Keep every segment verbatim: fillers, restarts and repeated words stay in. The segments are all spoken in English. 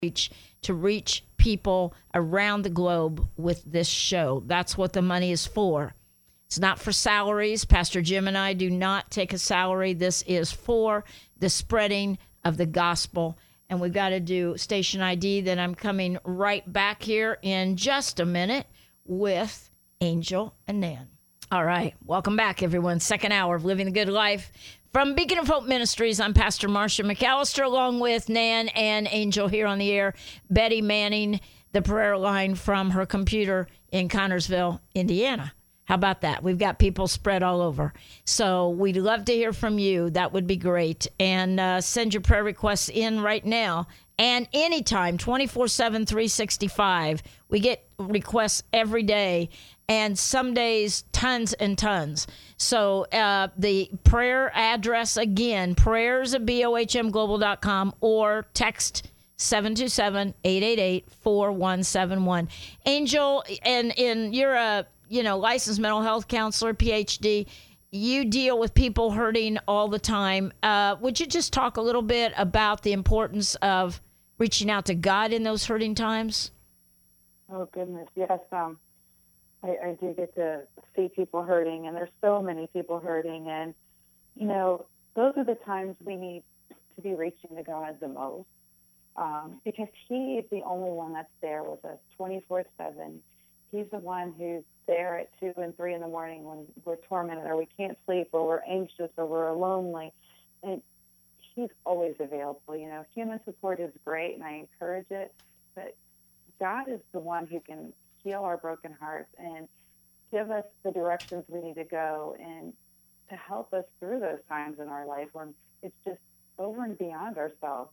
reach to reach people around the globe with this show. That's what the money is for. It's not for salaries. Pastor Jim and I do not take a salary. This is for the spreading of the gospel. And we've got to do station I D. Then I'm coming right back here in just a minute with Angel and Nan. All right. Welcome back, everyone. Second hour of Living the Good Life. From Beacon of Hope Ministries, I'm Pastor Marcia McAllister, along with Nan and Angel here on the air. Betty manning the prayer line from her computer in Connersville, Indiana. How about that? We've got people spread all over. So we'd love to hear from you. That would be great. And uh, send your prayer requests in right now. And anytime, twenty-four seven, three sixty-five. We get requests every day. And some days, tons and tons. So uh, the prayer address, again, prayers at B O H M global dot com or text seven two seven, eight eight eight, four one seven one. Angel, and, and you're a you know licensed mental health counselor, P H D. You deal with people hurting all the time. Uh, would you just talk a little bit about the importance of reaching out to God in those hurting times? Oh, goodness. Yes. Um, I, I do get to see people hurting, and there's so many people hurting. And, you know, those are the times we need to be reaching to God the most, um, because he is the only one that's there with us twenty-four seven. He's the one who's there at two and three in the morning when we're tormented or we can't sleep or we're anxious or we're lonely. And he's always available. You know, human support is great, and I encourage it, but God is the one who can heal our broken hearts and give us the directions we need to go and to help us through those times in our life when it's just over and beyond ourselves.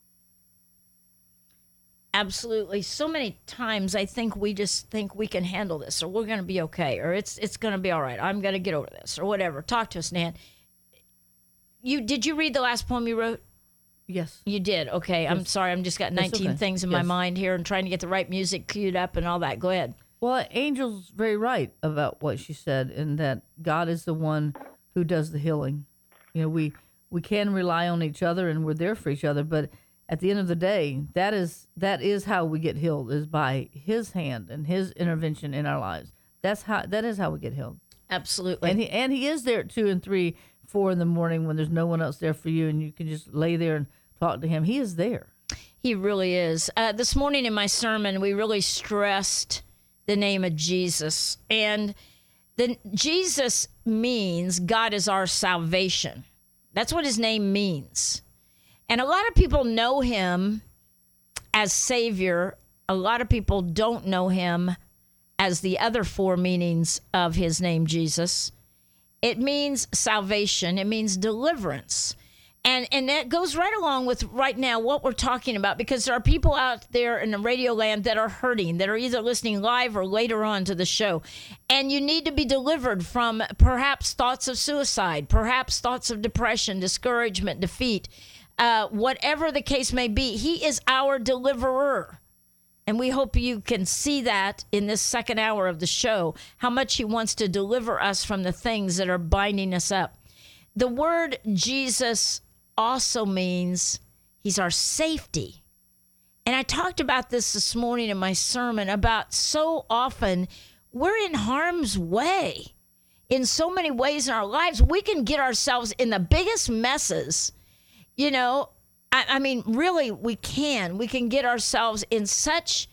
Absolutely. So many times I think we just think we can handle this, or we're going to be okay, or it's it's going to be all right. I'm going to get over this, or whatever. Talk to us, Nan. You did you read the last poem you wrote? Yes. You did. Okay. Yes. I'm sorry. I'm just got nineteen okay. things in yes. my mind here and trying to get the right music queued up and all that. Go ahead. Well, Angel's very right about what she said, in that God is the one who does the healing. You know, we we can rely on each other, and we're there for each other, but at the end of the day, that is that is how we get healed, is by his hand and his intervention in our lives. That's how that is how we get healed. Absolutely. And he and he is there at two and three, four in the morning when there's no one else there for you, and you can just lay there and talk to him. He is there. He really is. Uh, this morning in my sermon, we really stressed the name of Jesus. And the Jesus means God is our salvation. That's what his name means. And a lot of people know him as Savior. A lot of people don't know him as the other four meanings of his name, Jesus. It means salvation. It means deliverance. And and that goes right along with right now what we're talking about, because there are people out there in the radio land that are hurting, that are either listening live or later on to the show. And you need to be delivered from perhaps thoughts of suicide, perhaps thoughts of depression, discouragement, defeat. Uh, whatever the case may be, he is our deliverer. And we hope you can see that in this second hour of the show, how much he wants to deliver us from the things that are binding us up. The word Jesus also means he's our safety. And I talked about this this morning in my sermon, about so often we're in harm's way. In so many ways in our lives, we can get ourselves in the biggest messes. You know, I, I mean, really, we can. We can get ourselves in such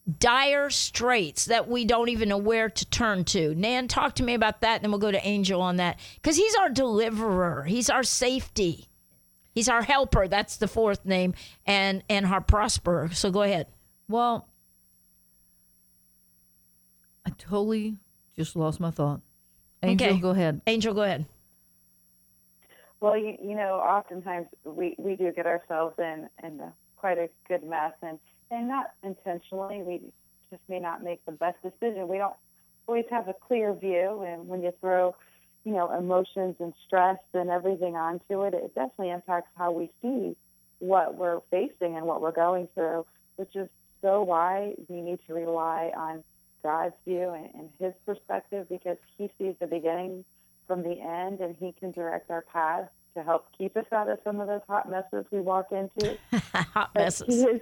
dire straits that we don't even know where to turn to. Nan, talk to me about that, and then we'll go to Angel on that. Because he's our deliverer. He's our safety. He's our helper. That's the fourth name, and, and our prosperer. So go ahead. Well, I totally just lost my thought. Angel, okay. Go ahead. Angel, go ahead. Well, you, you know, oftentimes we, we do get ourselves in, in a, quite a good mess, and, and not intentionally. We just may not make the best decision. We don't always have a clear view, and when you throw, you know, emotions and stress and everything onto it, it definitely impacts how we see what we're facing and what we're going through, which is so why we need to rely on God's view and, and his perspective, because he sees the beginning from the end, and he can direct our paths to help keep us out of some of those hot messes we walk into. Hot but messes. He is just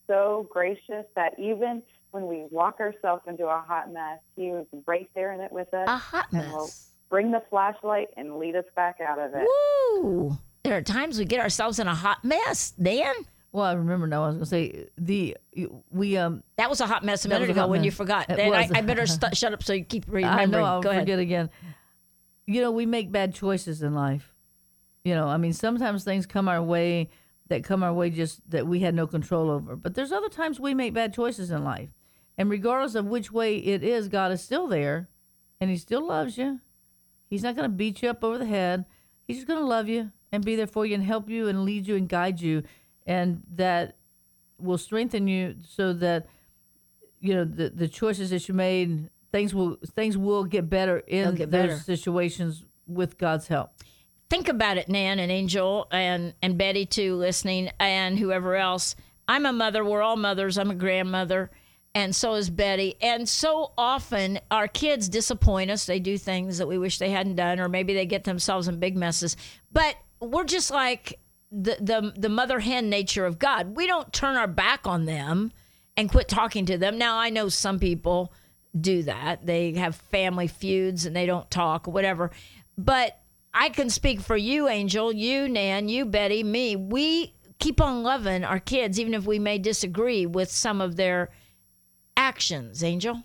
so gracious that even when we walk ourselves into a hot mess, he was right there in it with us. A hot and will mess. bring the flashlight and lead us back out of it. Woo! There are times we get ourselves in a hot mess, Dan. Well, I remember now. I was going to say the we um. That was a hot mess a That minute was a ago hot when mess. you forgot. It Then I, was. I better st- shut up so you keep remembering. I know I'll Go ahead. forget again. You know, we make bad choices in life. You know, I mean, sometimes things come our way that come our way just that we had no control over. But there's other times we make bad choices in life. And regardless of which way it is, God is still there and he still loves you. He's not going to beat you up over the head. He's just going to love you and be there for you and help you and lead you and guide you. And that will strengthen you so that, you know, the, the choices that you made, things will things will get better in They'll get those better. situations with God's help. Think about it, Nan and Angel and, and Betty, too, listening, and whoever else. I'm a mother. We're all mothers. I'm a grandmother. And so is Betty. And so often our kids disappoint us. They do things that we wish they hadn't done, or maybe they get themselves in big messes. But we're just like the, the, the mother hen nature of God. We don't turn our back on them and quit talking to them. Now, I know some people do that. They have family feuds and they don't talk or whatever. But I can speak for you, Angel, you, Nan, you, Betty, me. We keep on loving our kids, even if we may disagree with some of their actions. Angel?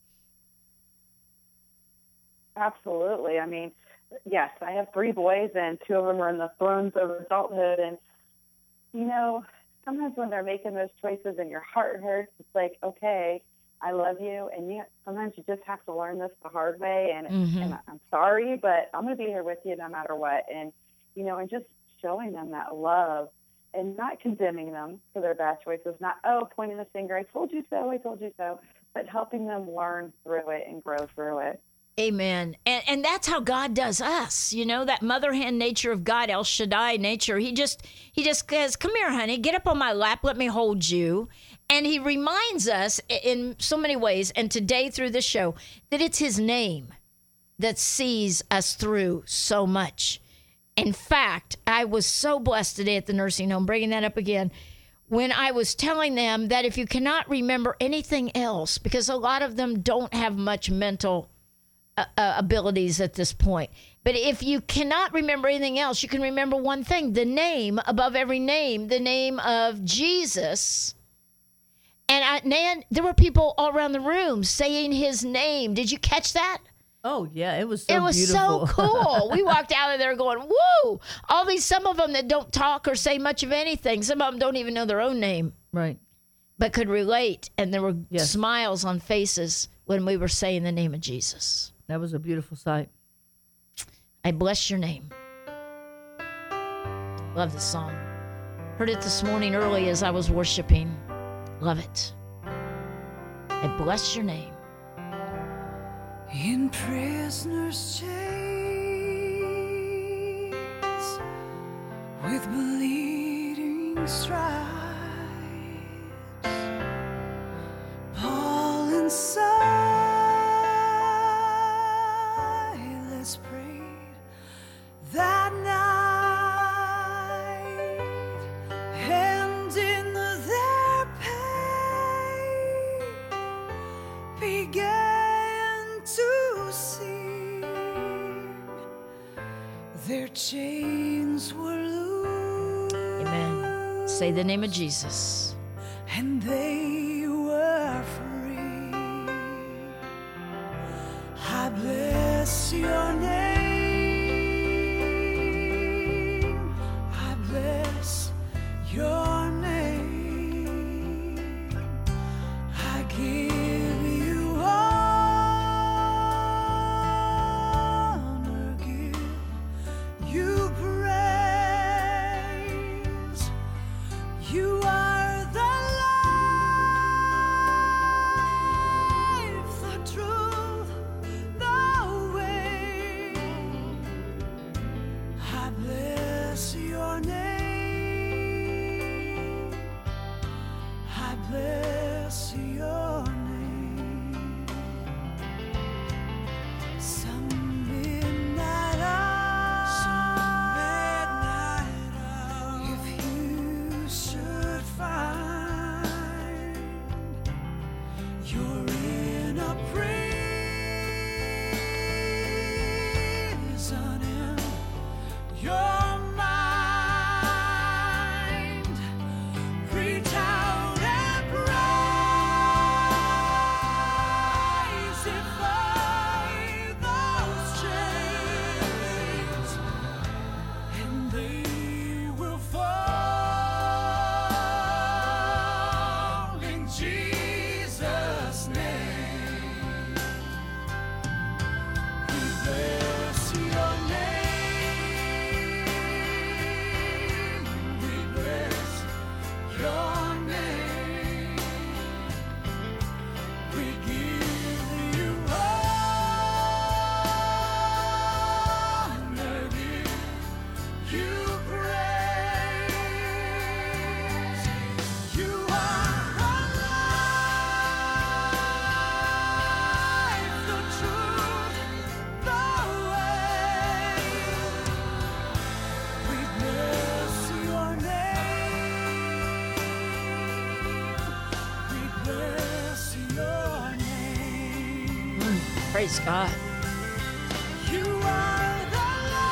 Absolutely. I mean, yes, I have three boys, and two of them are in the throes of adulthood. And, you know, sometimes when they're making those choices and your heart hurts, it's like, okay, I love you, and you, sometimes you just have to learn this the hard way, and, Mhm. and I'm sorry, but I'm going to be here with you no matter what. And, you know, and just showing them that love and not condemning them for their bad choices, not, oh, pointing the finger, I told you so, I told you so, but helping them learn through it and grow through it. Amen. And and that's how God does us. You know, that mother hen nature of God, El Shaddai nature. He just he just says, come here, honey, get up on my lap, let me hold you. And he reminds us in so many ways, and today through the show, that it's his name that sees us through so much. In fact, I was so blessed today at the nursing home, bringing that up again, when I was telling them that if you cannot remember anything else, because a lot of them don't have much mental Uh, abilities at this point. But if you cannot remember anything else, you can remember one thing, the name above every name, the name of Jesus. And I, Nan, there were people all around the room saying his name. Did you catch that? Oh, yeah, it was so It was beautiful. so cool. We walked out of there going, woo! All these, some of them that don't talk or say much of anything. Some of them don't even know their own name, Right. but could relate. And there were Yes. smiles on faces when we were saying the name of Jesus. That was a beautiful sight. I bless your name. Love this song. Heard it this morning early as I was worshiping. Love it. I bless your name. In prisoner's chains, with bleeding stripes, Paul and Silas prayed that night, and in their pain began to sing. Their chains were loose, Amen. Say the name of Jesus. and they were free. I bless your name. I bless your name. I give you honor, give you praise. You are the Praise God. You are the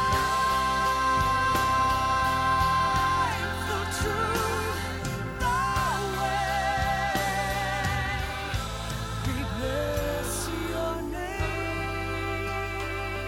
life, the truth, the way. We bless your name.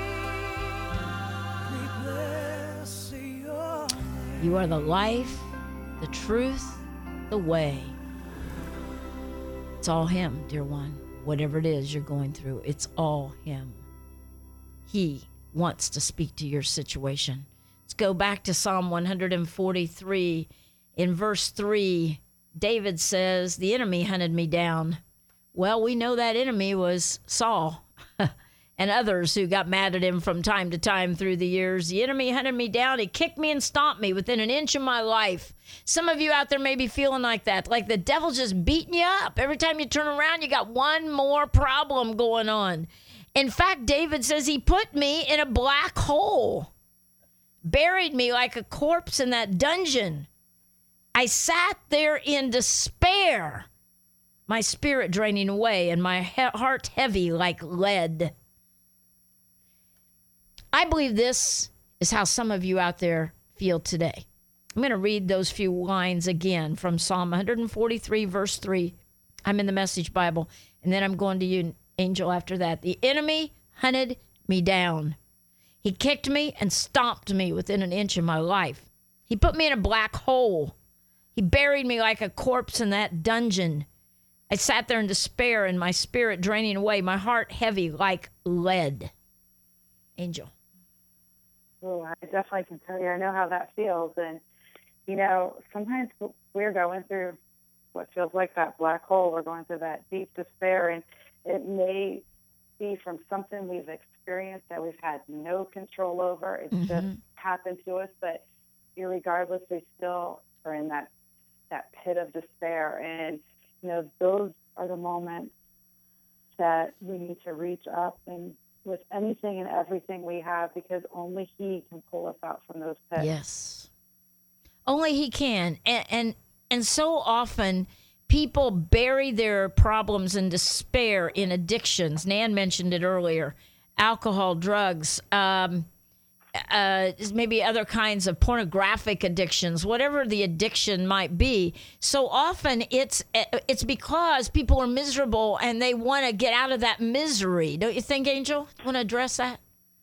We bless your name. You are the life, the truth, the way. It's all Him, dear one. Whatever it is you're going through, it's all Him. He wants to speak to your situation. Let's go back to Psalm one forty-three. In verse three, David says, the enemy hunted me down. Well, we know that enemy was Saul and others who got mad at him from time to time through the years. The enemy hunted me down. He kicked me and stomped me within an inch of my life. Some of you out there may be feeling like that, like the devil's just beating you up. Every time you turn around, you got one more problem going on. In fact, David says he put me in a black hole, buried me like a corpse in that dungeon. I sat there in despair, my spirit draining away and my he- heart heavy like lead. I believe this is how some of you out there feel today. I'm going to read those few lines again from Psalm one forty-three, verse three. I'm in the Message Bible, and then I'm going to you, Angel, after that. The enemy hunted me down. He kicked me and stomped me within an inch of my life. He put me in a black hole. He buried me like a corpse in that dungeon. I sat there in despair and my spirit draining away, my heart heavy like lead. Angel. Oh, I definitely can tell you. I know how that feels. And, you know, sometimes we're going through what feels like that black hole. We're going through that deep despair. And it may be from something we've experienced that we've had no control over. It's Mm-hmm. just happened to us. But irregardless, we still are in that, that pit of despair. And, you know, those are the moments that we need to reach up and with anything and everything we have, because only He can pull us out from those pits. Yes. Only He can. And, and and so often people bury their problems in despair in addictions. Nan mentioned it earlier. Alcohol, drugs, um, uh, maybe other kinds of pornographic addictions, whatever the addiction might be. So often it's it's because people are miserable and they want to get out of that misery. Don't you think, Angel? Want to address that?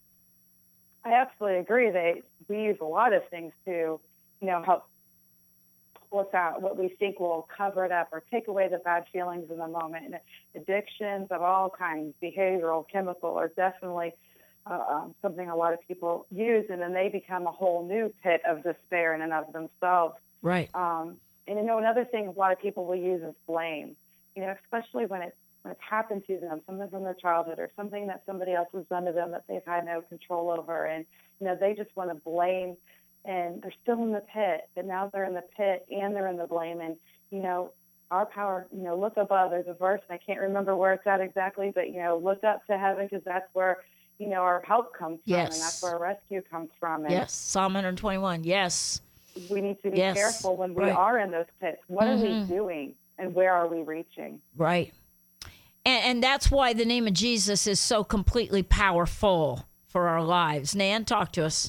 I absolutely agree. They we use a lot of things to, you know, help pull us out, what we think will cover it up or take away the bad feelings in the moment. And addictions of all kinds, behavioral, chemical, are definitely uh, um, something a lot of people use, and then they become a whole new pit of despair in and of themselves. Right. Um, and, you know, another thing a lot of people will use is blame, you know, especially when it when it's happened to them, something from their childhood or something that somebody else has done to them that they've had no control over. And, you know, they just want to blame, and they're still in the pit, but now they're in the pit and they're in the blame. And, you know, our power, you know, look above. There's a verse, and I can't remember where it's at exactly, but, you know, look up to heaven, because that's where, you know, our help comes from, Yes. and that's where our rescue comes from. And Yes. Psalm one twenty-one. Yes. we need to be Yes. careful when we Right. are in those pits. What are Mhm. we doing, and where are we reaching? Right. And, and that's why the name of Jesus is so completely powerful for our lives. Nan, talk to us.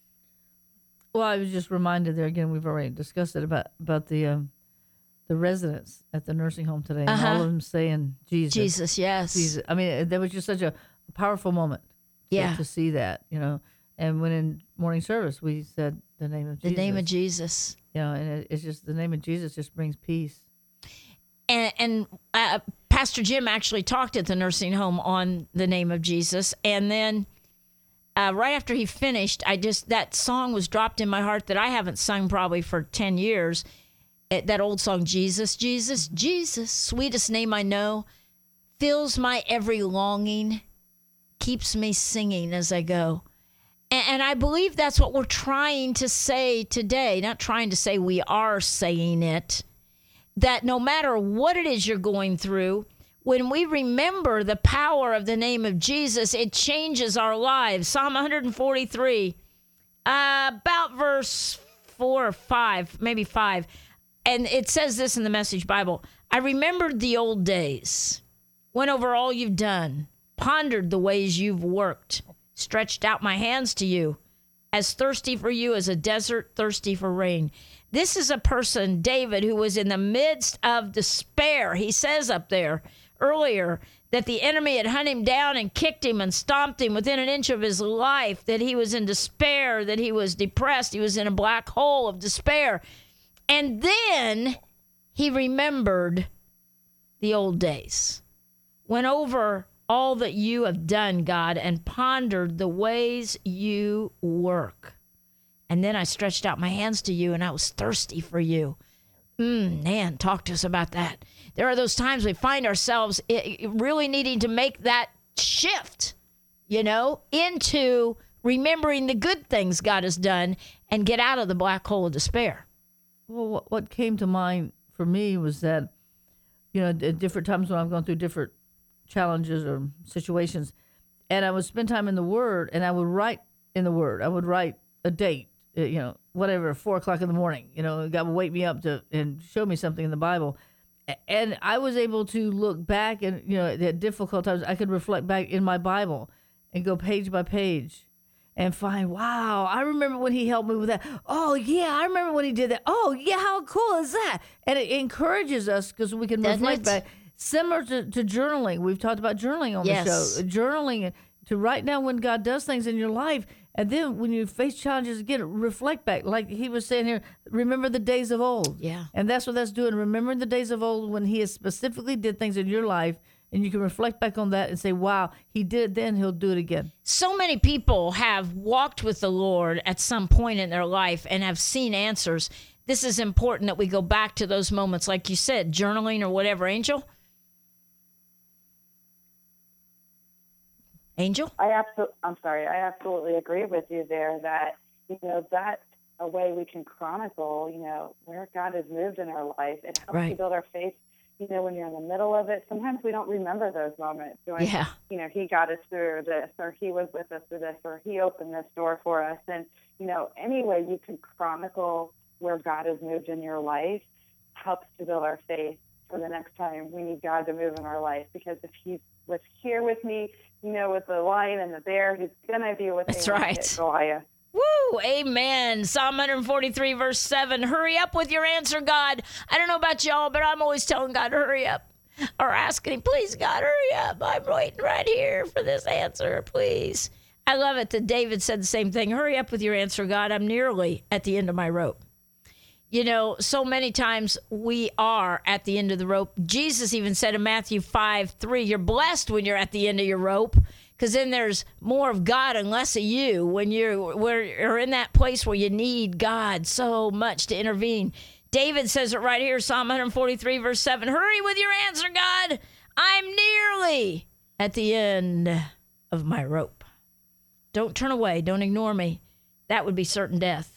Well, I was just reminded there again. We've already discussed it about about the um, the residents at the nursing home today, and Uh-huh. all of them saying Jesus, Jesus, yes. Jesus. I mean, there was just such a powerful moment. to- Yeah. to see that, you know. And when in morning service, we said the name of The Jesus. name of Jesus. You know, and it, it's just the name of Jesus just brings peace. And, and uh, Pastor Jim actually talked at the nursing home on the name of Jesus. And then uh, right after he finished, I just, that song was dropped in my heart that I haven't sung probably for ten years. It, that old song, Jesus, Jesus, Jesus, sweetest name I know, fills my every longing, keeps me singing as I go. And, and I believe that's what we're trying to say today. Not trying to say, we are saying it. That no matter what it is you're going through, when we remember the power of the name of Jesus, it changes our lives. Psalm one forty-three, uh, about verse four or five, maybe five. And it says this in the Message Bible. I remembered the old days, went over all you've done. pondered the ways you've worked, stretched out my hands to you, as thirsty for you as a desert thirsty for rain. This is a person, David, who was in the midst of despair. He says up there earlier that the enemy had hunted him down and kicked him and stomped him within an inch of his life, that he was in despair, that he was depressed. He was in a black hole of despair. And then he remembered the old days, went over all that you have done, God, and pondered the ways you work. And then I stretched out my hands to you, and I was thirsty for you. Mm, man, talk to us about that. There are those times we find ourselves really needing to make that shift, you know, into remembering the good things God has done and get out of the black hole of despair. Well, what, what came to mind for me was that, you know, at different times when I've gone through different challenges or situations, and I would spend time in the Word, and I would write in the Word. I would write a date, uh, you know, whatever, four o'clock in the morning. You know, God would wake me up to and show me something in the Bible, A- and I was able to look back, and you know, at difficult times, I could reflect back in my Bible and go page by page and find, wow, I remember when He helped me with that. Oh yeah, I remember when He did that. Oh yeah, how cool is that? And it encourages us because we can Doesn't reflect it? back. Similar to, to journaling. We've talked about journaling on Yes. the show. Journaling to write down when God does things in your life. And then when you face challenges again, reflect back. Like he was saying here, remember the days of old. Yeah. And that's what that's doing. Remembering the days of old when He has specifically did things in your life. And you can reflect back on that and say, wow, He did it then, He'll do it again. So many people have walked with the Lord at some point in their life and have seen answers. This is important that we go back to those moments, like you said, journaling or whatever. Angel? Angel? I absolutely, I'm sorry, I absolutely agree with you there that, you know, that's a way we can chronicle, you know, where God has moved in our life. It helps Right. to build our faith, you know, when you're in the middle of it. Sometimes we don't remember those moments. Going, Yeah. you know, He got us through this, or He was with us through this, or He opened this door for us. And, you know, any way you can chronicle where God has moved in your life helps to build our faith for the next time we need God to move in our life. Because if He was here with me, you know, with the lion and the bear, He's going to be with That's me when I right. hit Goliath. Woo! Amen. Psalm one forty-three, verse seven. Hurry up with your answer, God. I don't know about y'all, but I'm always telling God, hurry up. Or asking Him, please, God, hurry up. I'm waiting right here for this answer, please. I love it that David said the same thing. Hurry up with your answer, God. I'm nearly at the end of my rope. You know, so many times we are at the end of the rope. Jesus even said in Matthew five three, you're blessed when you're at the end of your rope, because then there's more of God and less of you when you're, where you're in that place where you need God so much to intervene. David says it right here, Psalm one forty-three, verse seven, hurry with your answer, God. I'm nearly at the end of my rope. Don't turn away. Don't ignore me. That would be certain death.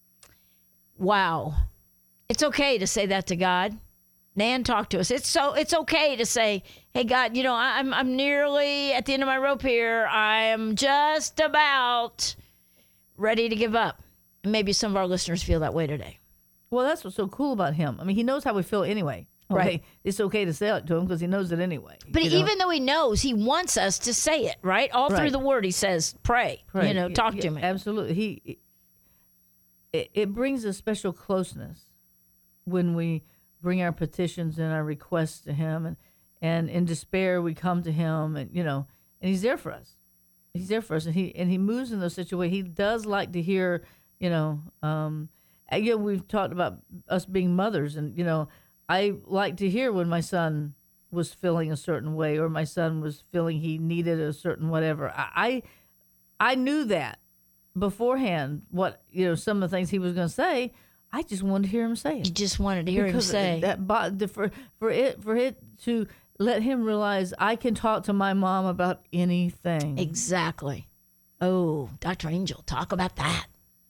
Wow. It's okay to say that to God. Nan, talk to us. It's so it's okay to say, hey, God, you know, I'm I'm nearly at the end of my rope here. I am just about ready to give up. And maybe some of our listeners feel that way today. Well, that's what's so cool about Him. I mean, He knows how we feel anyway. Okay? Right. It's okay to say it to Him because He knows it anyway. But you know? even though He knows, He wants us to say it, right? All through Right. the Word, He says, pray, Right. you know, Yeah, talk yeah, to me. Absolutely. He it, it brings a special closeness when we bring our petitions and our requests to Him, and and in despair we come to Him, and you know, and He's there for us. He's there for us, and he and he moves in those situations. He does like to hear, you know, um, again, we've talked about us being mothers, and you know, I like to hear when my son was feeling a certain way, or my son was feeling he needed a certain whatever. I I, I knew that beforehand, what, you know, some of the things he was going to say. I just wanted to hear him say You it. just wanted to hear Him Because say, that bo- the- for for it for it to let him realize I can talk to my mom about anything. exactly. Oh, Doctor Angel, talk about that.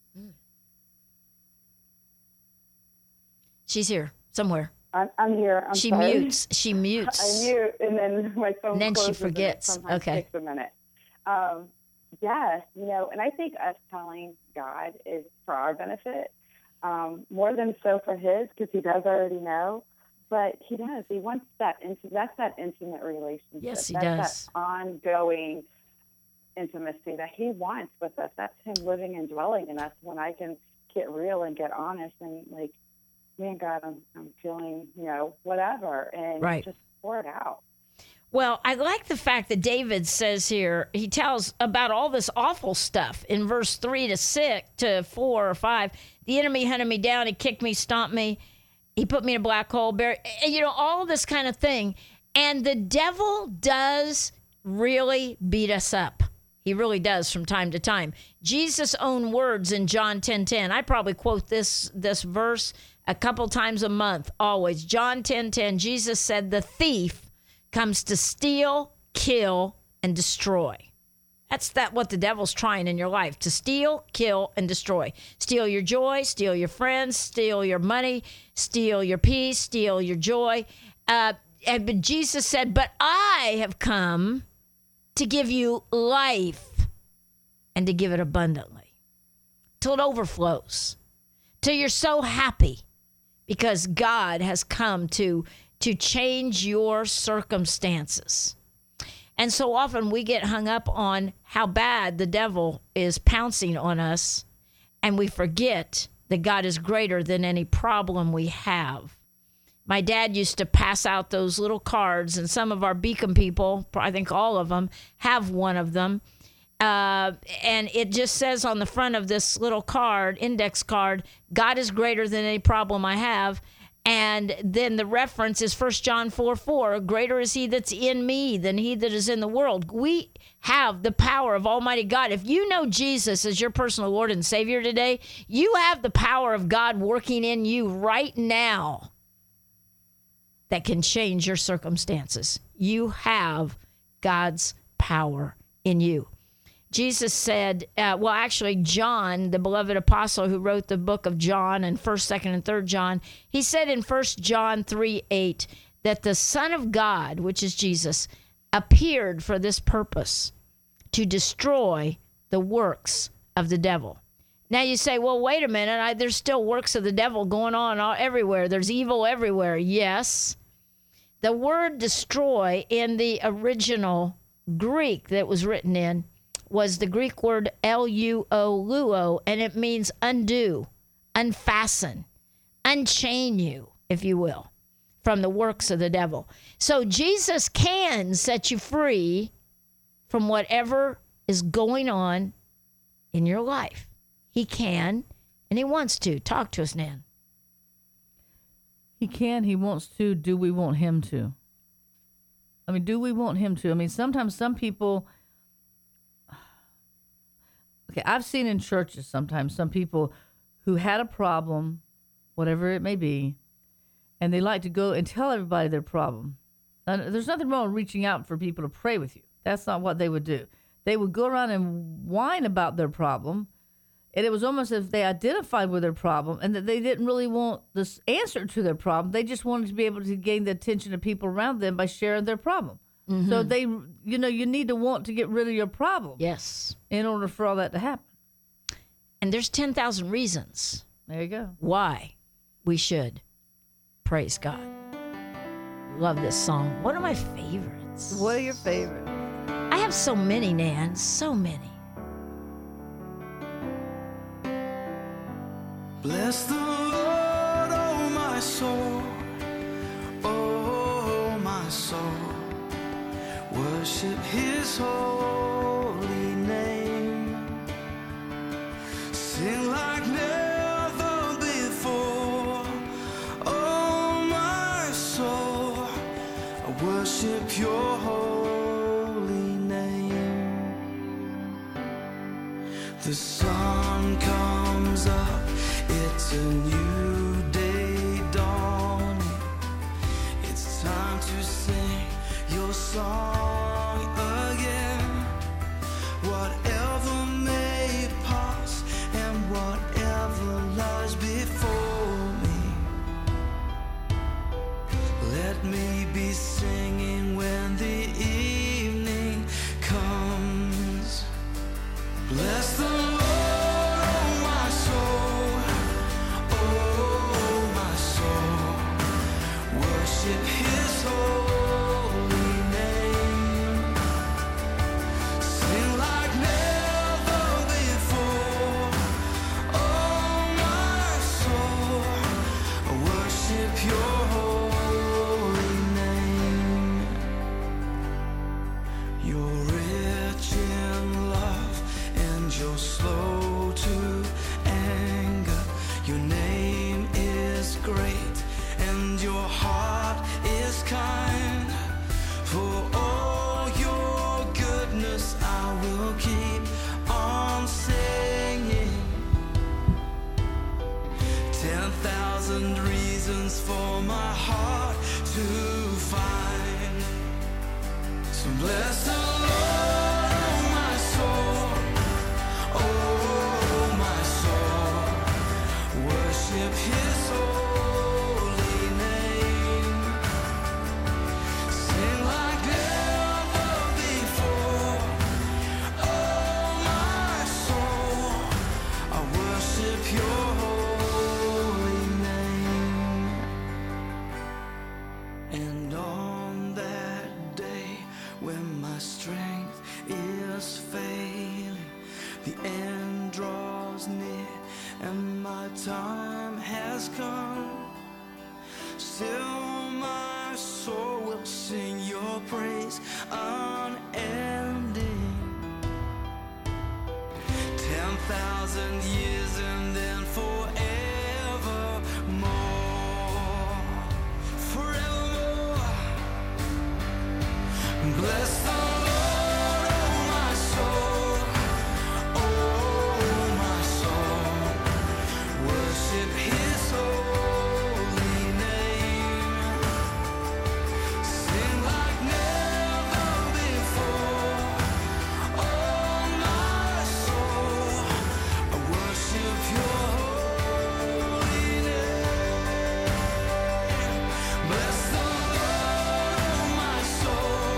She's here somewhere. I'm, I'm here. I'm she sorry. mutes. She mutes. I mute, and then my phone And then she closes, and it forgets. sometimes Okay. takes a minute. Um, yes, you know, and I think us telling God is for our benefit, um, more than so for His, because He does already know. but he does. He wants that. Int- that's that intimate relationship. Yes, he that's does. That ongoing intimacy that he wants with us. That's him living and dwelling in us. When I can get real and get honest and like, man, God, I'm, I'm feeling, you know, whatever, and Right. just pour it out. Well, I like the fact that David says here, he tells about all this awful stuff in verse three to six to four or five. The enemy hunted me down. He kicked me, stomped me. He put me in a black hole, buried, you know, all this kind of thing. And the devil does really beat us up. He really does from time to time. Jesus' own words in John ten ten. I probably quote this, this verse a couple times a month, always. John ten ten, Jesus said, the thief comes to steal, kill, and destroy. That's that what the devil's trying in your life, to steal, kill, and destroy. Steal your joy, steal your friends, steal your money, steal your peace, steal your joy. Uh, and, but Jesus said, but I have come to give you life and to give it abundantly, till it overflows, till you're so happy because God has come to to change your circumstances. And so often we get hung up on how bad the devil is pouncing on us, and we forget that God is greater than any problem we have. My dad used to pass out those little cards, and some of our Beacon people, I think all of them, have one of them. Uh, and it just says on the front of this little card, index card, God is greater than any problem I have. And then the reference is First John four four, greater is he that's in me than he that is in the world. We have the power of Almighty God. If you know Jesus as your personal Lord and Savior today, you have the power of God working in you right now that can change your circumstances. You have God's power in you. Jesus said, uh, well, actually, John, the beloved apostle who wrote the book of John and first, second, and third John, he said in First John three eight that the Son of God, which is Jesus, appeared for this purpose, to destroy the works of the devil. Now you say, well, wait a minute, I, there's still works of the devil going on all, everywhere. There's evil everywhere. Yes. The word destroy in the original Greek that it was written in was the Greek word L U O, luo, and it means undo, unfasten, unchain you, if you will, from the works of the devil. So Jesus can set you free from whatever is going on in your life. He can, and he wants to. Talk to us, Nan. He can, he wants to. Do we want him to? I mean, do we want him to? I mean, sometimes some people... Okay, I've seen in churches sometimes some people who had a problem, whatever it may be, and they like to go and tell everybody their problem. And there's nothing wrong with reaching out for people to pray with you. That's not what they would do. They would go around and whine about their problem, and it was almost as if they identified with their problem and that they didn't really want this answer to their problem. They just wanted to be able to gain the attention of people around them by sharing their problem. Mm-hmm. So they, you know, you need to want to get rid of your problem. Yes. In order for all that to happen. And there's ten thousand reasons. There you go. Why we should praise God. Love this song. One of my favorites. What are your favorites? I have so many, Nan. So many. Bless the Lord, oh my soul, oh my soul. Worship his holy name. Sing like never before. Oh my soul, I worship your holy name. The sun comes up, it's a new day dawning. It's time to sing your song again. Whatever may pass and whatever lies before me, let me be singing when the evening comes. Bless the Lord, oh my soul, oh my soul. is failing, the end draws near, and my time has come. Still my soul will sing your praise unending. Ten thousand years and then forevermore, forevermore. Bless the Lord, oh my soul, oh my soul. Worship His holy name. Sing like never before, oh my soul. I worship Your holy name. Bless the Lord, oh my soul,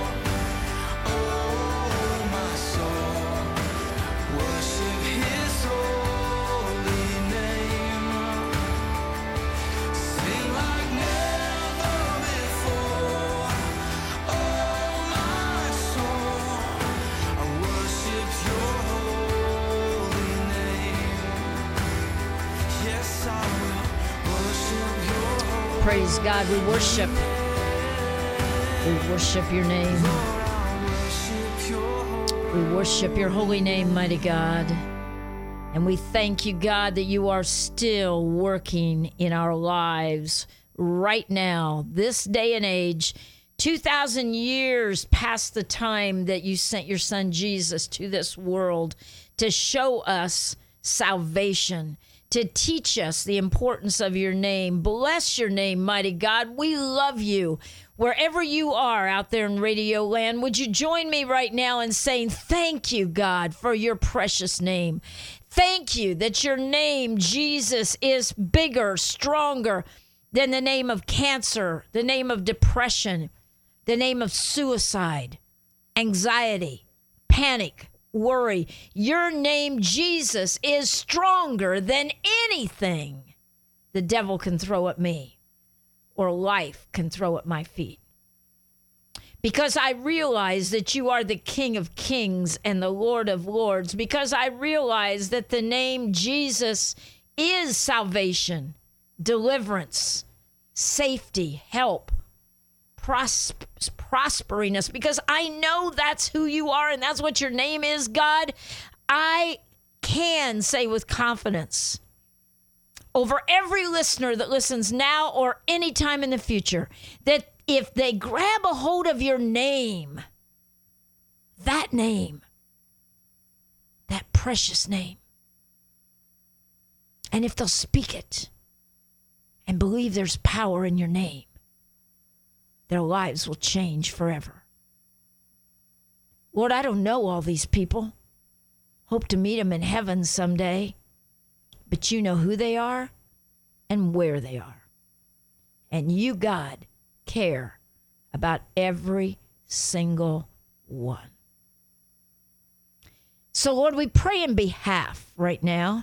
oh my soul. Worship His holy name. Sing like never before, oh my soul. I worship Your holy name. Yes, I will worship Your holy Praise God. We worship. We worship Your name. Lord, I worship Your holy We worship Your holy name, mighty God. And we thank You, God, that You are still working in our lives right now, this day and age, two thousand years past the time that You sent Your Son Jesus to this world to show us salvation, to teach us the importance of Your name. Bless Your name, mighty God. We love You. Wherever you are out there in Radio Land, would you join me right now in saying thank You, God, for Your precious name. Thank You that Your name, Jesus, is bigger, stronger than the name of cancer, the name of depression, the name of suicide, anxiety, panic, worry. Your name, Jesus, is stronger than anything the devil can throw at me or life can throw at my feet. Because I realize that You are the King of Kings and the Lord of Lords. Because I realize that the name Jesus is salvation, deliverance, safety, help, pros- prospering us. Because I know that's who You are and that's what Your name is, God. I can say with confidence over every listener that listens now or any time in the future that if they grab a hold of Your name, that name, that precious name, and if they'll speak it and believe there's power in Your name, their lives will change forever. Lord, I don't know all these people. Hope to meet them in heaven someday. But You know who they are and where they are. And You, God, care about every single one. So, Lord, we pray in behalf right now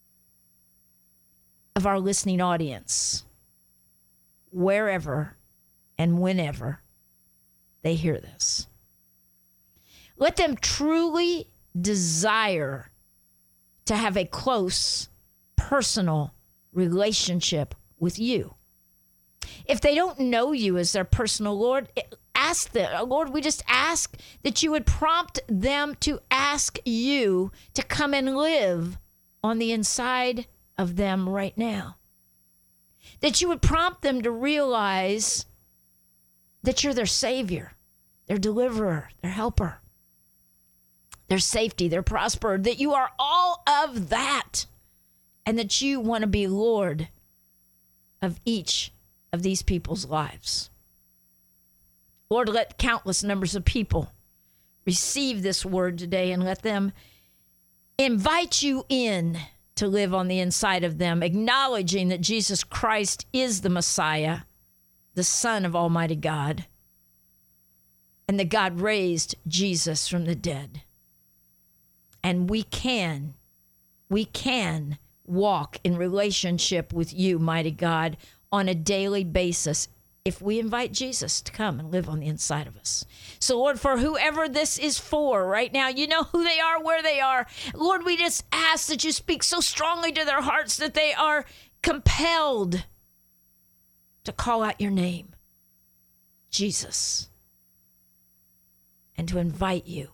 of our listening audience, wherever and whenever they hear this. Let them truly desire to have a close, personal relationship with You. If they don't know You as their personal Lord, ask them, Lord, we just ask that You would prompt them to ask You to come and live on the inside of them right now. That You would prompt them to realize that You're their Savior, their deliverer, their helper, their safety, their prosperer, that You are all of that, and that You want to be Lord of each of these people's lives. Lord, let countless numbers of people receive this word today and let them invite You in to live on the inside of them, acknowledging that Jesus Christ is the Messiah, the Son of Almighty God, and that God raised Jesus from the dead. And we can, we can walk in relationship with You, mighty God, on a daily basis if we invite Jesus to come and live on the inside of us. So, Lord, for whoever this is for right now, you know who they are, where they are. Lord, we just ask that you speak so strongly to their hearts that they are compelled to call out your name, Jesus, and to invite you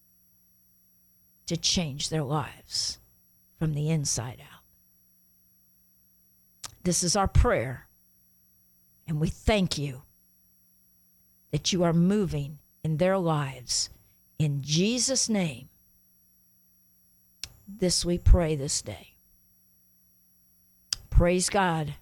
to change their lives from the inside out. This is our prayer. And we thank you that you are moving in their lives. In Jesus' name, this we pray this day. Praise God.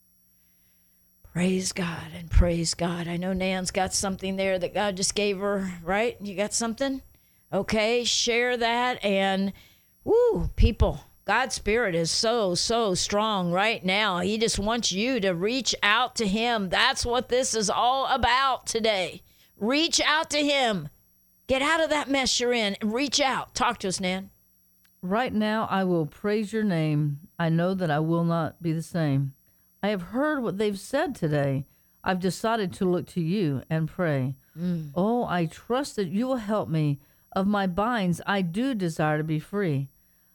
Praise God and praise God. I know Nan's got something there that God just gave her, right? You got something? Okay, share that. And, woo, people. God's Spirit is so, so strong right now. He just wants you to reach out to him. That's what this is all about today. Reach out to him. Get out of that mess you're in and reach out. Talk to us, Nan. Right now, I will praise your name. I know that I will not be the same. I have heard what they've said today. I've decided to look to you and pray. Mm. Oh, I trust that you will help me. Of my binds, I do desire to be free.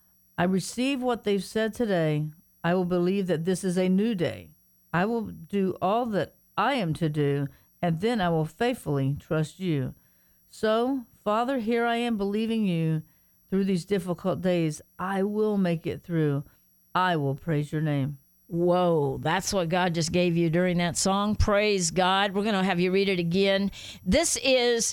I receive what they've said today. I will believe that this is a new day. I will do all that I am to do, and then I will faithfully trust you. So, Father, here I am believing you through these difficult days. I will make it through. I will praise your name. Whoa, that's what God just gave you during that song. Praise God. We're going to have you read it again. This is...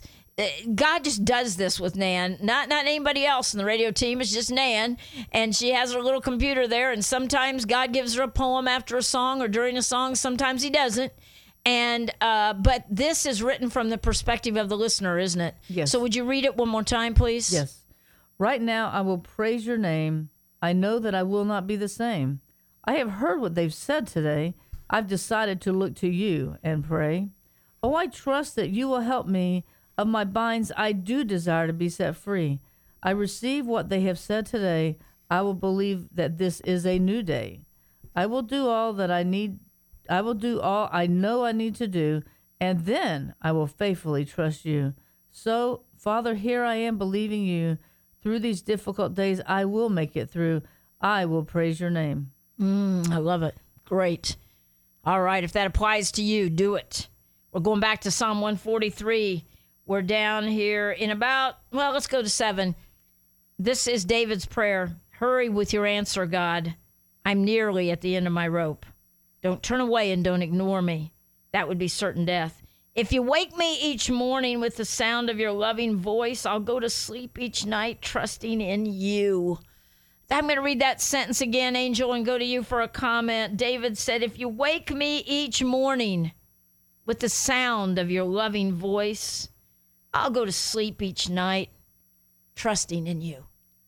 God just does this with Nan, not not anybody else in the radio team. It's just Nan, and she has her little computer there, and sometimes God gives her a poem after a song or during a song. Sometimes he doesn't. And uh, but this is written from the perspective of the listener, isn't it? Yes. So would you read it one more time, please? Yes. Right now I will praise your name. I know that I will not be the same. I have heard what they've said today. I've decided to look to you and pray. Oh, I trust that you will help me. Of my binds, I do desire to be set free. I receive what they have said today. I will believe that this is a new day. I will do all that I need. I will do all I know I need to do, and then I will faithfully trust you. So, Father, here I am believing you. Through these difficult days, I will make it through. I will praise your name. Mm, I love it. Great. All right, if that applies to you, do it. We're going back to Psalm one forty-three. We're down here in about, well, let's go to seven. This is David's prayer. Hurry with your answer, God. I'm nearly at the end of my rope. Don't turn away and don't ignore me. That would be certain death. If you wake me each morning with the sound of your loving voice, I'll go to sleep each night trusting in you. I'm going to read that sentence again, Angel, and go to you for a comment. David said, if you wake me each morning with the sound of your loving voice, I'll go to sleep each night trusting in you.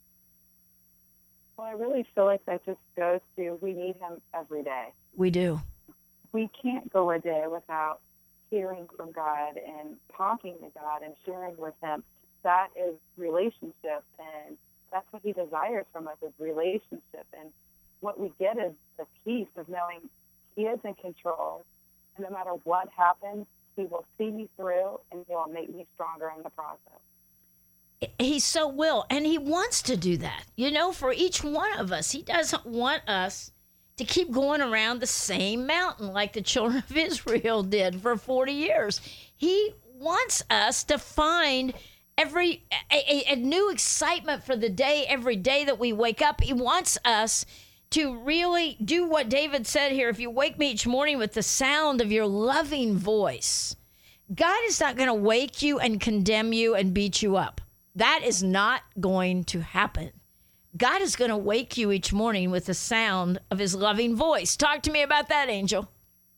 Well, I really feel like that just goes to we need him every day. We do. We can't go a day without hearing from God and talking to God and sharing with him. That is relationship, and that's what he desires from us is relationship. And what we get is the peace of knowing he is in control, and no matter what happens, he will see me through, and he will make me stronger in the process. He so will, and he wants to do that. You know, for each one of us, he doesn't want us to keep going around the same mountain like the children of Israel did for forty years. He wants us to find every a, a new excitement for the day every day that we wake up. He wants us to really do what David said here. If you wake me each morning with the sound of your loving voice, God is not going to wake you and condemn you and beat you up. That is not going to happen. God is going to wake you each morning with the sound of his loving voice. Talk to me about that, Angel.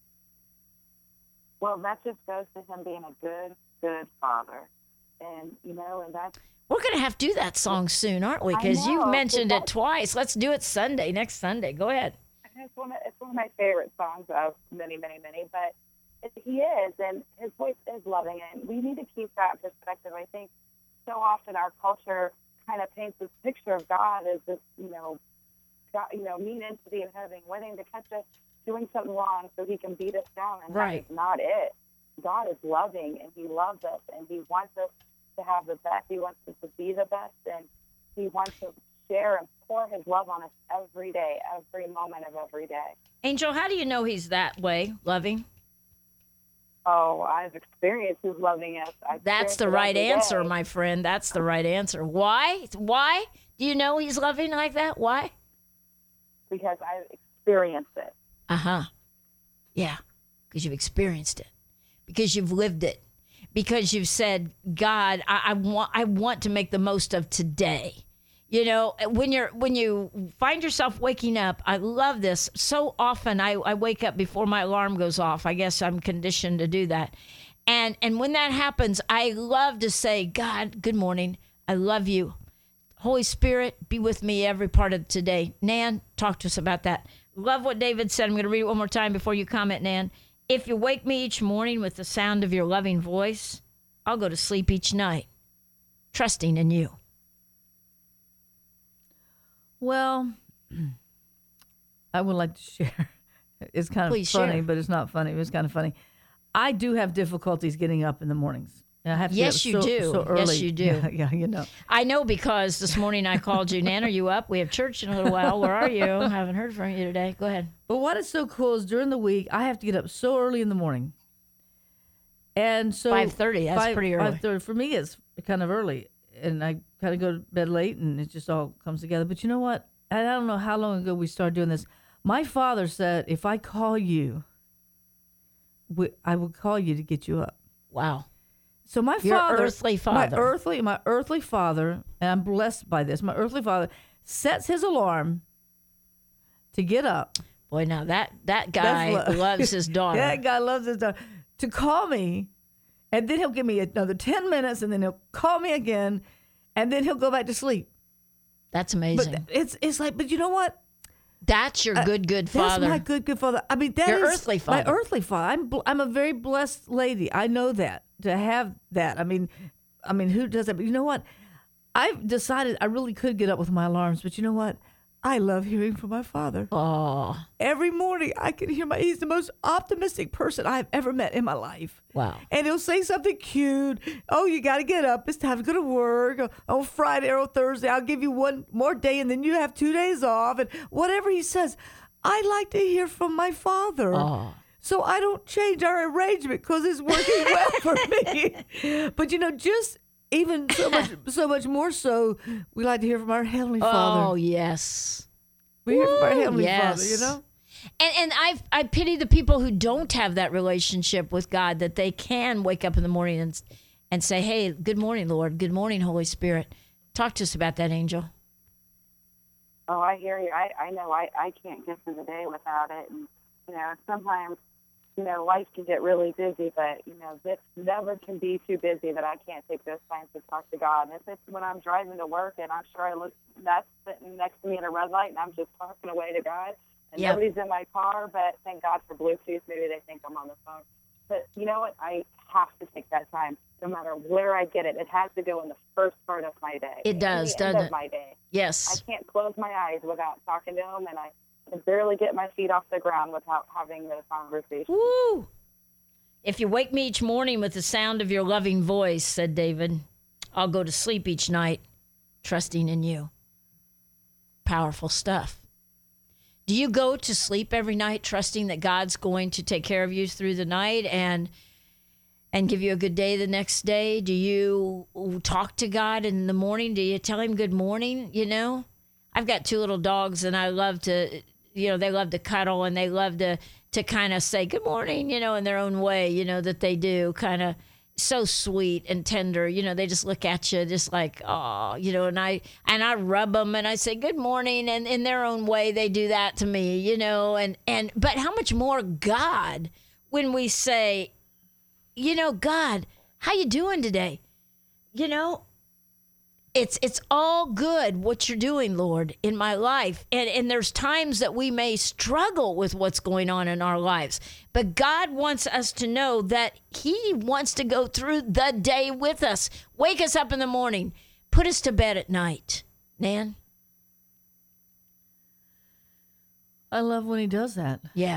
Well, that just goes to him being a good, good father. And, you know, and that's... We're going to have to do that song soon, aren't we? Because you've mentioned it twice. Let's do it Sunday, next Sunday. Go ahead. It's one of, it's one of my favorite songs of many, many, many. But it, he is, and his voice is loving. And we need to keep that perspective. I think so often our culture kind of paints this picture of God as this, you know, God, you know, mean entity and having waiting to catch us doing something wrong so he can beat us down. And Right. that is not it. God is loving, and he loves us, and he wants us to have the best. He wants us to be the best, and he wants to share and pour his love on us every day, every moment of every day. Angel, how do you know he's that way, loving? Oh, I've experienced his loving us. I've That's experienced the it right every answer, day my friend. That's the right answer. Why? Why do you know he's loving like that? Why? because I've experienced it. Uh-huh. Yeah, because you've experienced it, because you've lived it, because you've said, God, I, I want I want to make the most of today. You know, when you're when you find yourself waking up, I love this. So often I, I wake up before my alarm goes off. I guess I'm conditioned to do that. And and when that happens, I love to say, God, good morning. I love you. Holy Spirit, be with me every part of today. Nan, talk to us about that. Love what David said. I'm going to read it one more time before you comment, Nan. If you wake me each morning with the sound of your loving voice, I'll go to sleep each night, trusting in you. Well, I would like to share. It's kind of Please funny, share. but it's not funny. It's kind of funny. I do have difficulties getting up in the mornings. I have to Yes, get you up so, do. so early. Yes, you do. Yeah, yeah, you know. I know because this morning I called you. Nan, are you up? We have church in a little while. Where are you? I haven't heard from you today. Go ahead. But what is so cool is during the week, I have to get up so early in the morning. And so five thirty, that's five- pretty early. five thirty, for me, it's kind of early. And I kind of go to bed late, and it just all comes together. But you know what? I don't know how long ago we started doing this. My father said, if I call you, we- I will call you to get you up. Wow. So my Your father, earthly father. my earthly, my earthly father, and I'm blessed by this. My earthly father sets his alarm to get up. Boy, now that, that guy That's lo- loves his daughter. That guy loves his daughter. To call me, and then he'll give me another ten minutes, and then he'll call me again, and then he'll go back to sleep. That's amazing. But it's it's like, but you know what? That's your good, good father. That's my good, good father. I mean, that Your is earthly my father. earthly father. I'm bl- I'm a very blessed lady. I know that, to have that. I mean, I mean, who does that? But you know what? I've decided I really could get up with my alarms, but you know what? I love hearing from my father. Oh, Every morning I can hear my, he's the most optimistic person I've ever met in my life. wow. And he'll say something cute. Oh, you got to get up. It's time to go to work. On Friday or Thursday, I'll give you one more day and then you have two days off. And whatever he says, I like to hear from my father. Oh. So I don't change our arrangement because it's working well for me. But, you know, just even so much, so much more so, we like to hear from our Heavenly Father. Oh, yes. We hear from our Woo, Heavenly yes. Father, you know? And and I I pity the people who don't have that relationship with God, that they can wake up in the morning and and say, "Hey, good morning, Lord. Good morning, Holy Spirit." Talk to us about that, Angel. Oh, I hear you. I, I know I, I can't get through the day without it. And, you know, sometimes, you know, life can get really busy, but, you know, this never can be too busy that I can't take those times to talk to God. And if it's when I'm driving to work and I'm sure I look nuts sitting next to me at a red light and I'm just talking away to God and Yep. nobody's in my car, but thank God for Bluetooth. Maybe they think I'm on the phone. But you know what? I have to take that time. No matter where I get it, it has to go in the first part of my day. It does, the end doesn't of it? my day. Yes. I can't close my eyes without talking to him, and I can barely get my feet off the ground without having the conversation. Woo! If you wake me each morning with the sound of your loving voice, said David, I'll go to sleep each night, trusting in you. Powerful stuff. Do you go to sleep every night trusting that God's going to take care of you through the night and and give you a good day the next day? Do you talk to God in the morning? Do you tell him good morning? You know, I've got two little dogs and I love to, you know, they love to cuddle and they love to, to kind of say good morning, you know, in their own way, you know, that they do, kind of so sweet and tender. You know, they just look at you just like, oh, you know, and I, and I rub them and I say good morning. And in their own way, they do that to me, you know, and, and, but how much more God when we say, you know, God, how you doing today? You know, it's it's all good what you're doing, Lord, in my life. And and there's times that we may struggle with what's going on in our lives. But God wants us to know that he wants to go through the day with us. Wake us up in the morning. Put us to bed at night. Nan? I love when he does that. Yeah.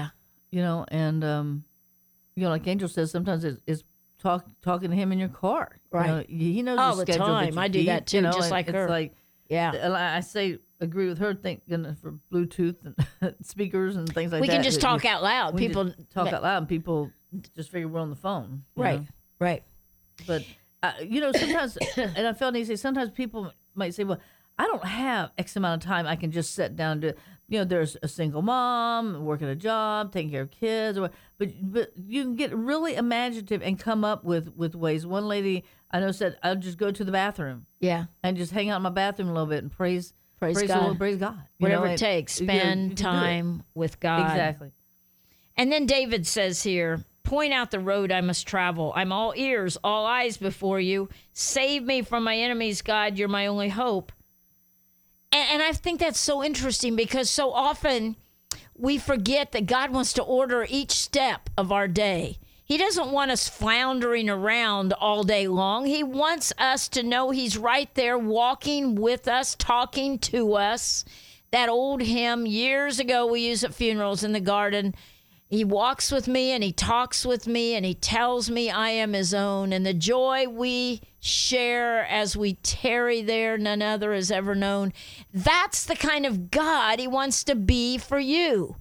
You know, and um, you know, like Angel says, sometimes it's, it's talk talking to him in your car. Right. You know, he knows All the the schedule that time. you I do keep, that too, you know, just and like it's her. Like, Yeah. and I I say agree with her. Thinking for Bluetooth and speakers and things like We that. can just that talk you- out loud. we People just talk out loud, and people just figure we're on the phone. you Right. know? Right. But uh, you know, sometimes, and I felt need to say, sometimes people might say, "Well, I don't have X amount of time. I can just sit down and do it." You know, there's a single mom working a job, taking care of kids, or but but you can get really imaginative and come up with with ways. One lady I know said, "I'll just go to the bathroom Yeah. and just hang out in my bathroom a little bit and praise Praise praise God. the Lord, praise God, You Whatever know, it and, takes. you know, you Spend can do it. time with God. Exactly. And then David says here, point out the road I must travel. I'm all ears, all eyes before you. Save me from my enemies, God. You're my only hope. And, and I think that's so interesting because so often we forget that God wants to order each step of our day. He doesn't want us floundering around all day long. He wants us to know he's right there walking with us, talking to us. That old hymn years ago we used at funerals in the garden. He walks with me and he talks with me and he tells me I am his own. And the joy we share as we tarry there, none other has ever known. That's the kind of God he wants to be for you.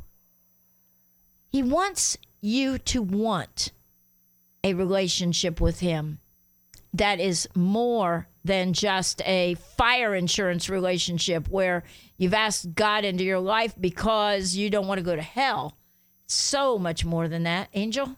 He wants you to want a relationship with him that is more than just a fire insurance relationship where you've asked God into your life because you don't want to go to hell. So much more than that. Angel?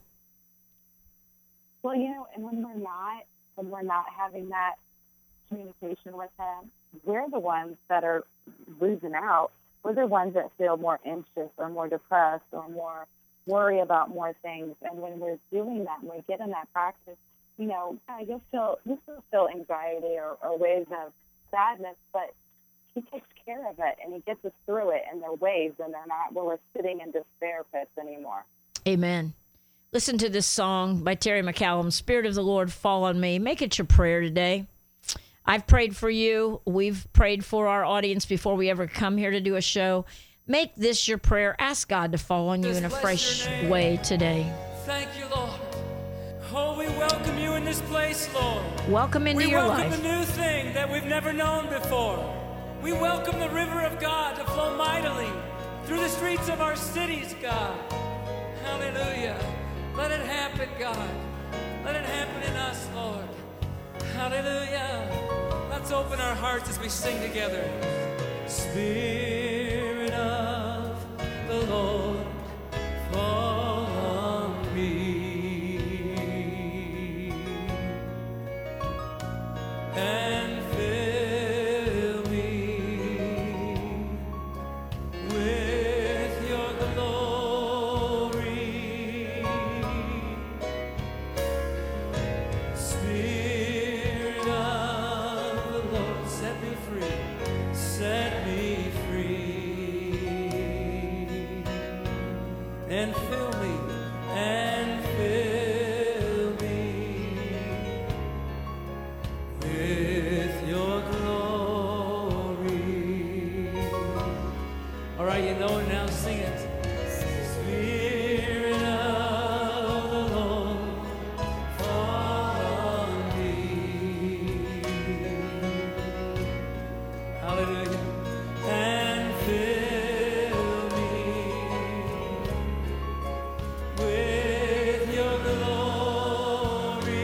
Well, you know, and when we're not, when we're not having that communication with him, we're the ones that are losing out. We're the ones that feel more anxious or more depressed or more worry about more things. And when we're doing that, when we get in that practice, you know, you'll feel, you'll still feel anxiety or, or waves of sadness, but he takes care of it and he gets us through it, and they're waves and they're not where we're sitting in despair pits anymore. Amen. Listen to this song by Terry McCallum, Spirit of the Lord, Fall on Me. Make it your prayer today. I've prayed for you. We've prayed for our audience before we ever come here to do a show. Make this your prayer. Ask God to fall on you in a fresh way today. Thank you, Lord. Oh, we welcome you in this place, Lord. Welcome into we your welcome life. a new thing that we've never known before. We welcome the river of God to flow mightily through the streets of our cities, God. Hallelujah. Let it happen, God. Let it happen in us, Lord. Hallelujah. Let's open our hearts as we sing together. Spirit of the Lord, fall on me and fill me with your glory. Spirit of the Lord, set me free, set me free, and fill me, and fill me with your glory. All right, you know it now, sing it. Spirit of the Lord, fall on me. Hallelujah. And fill me with your glory.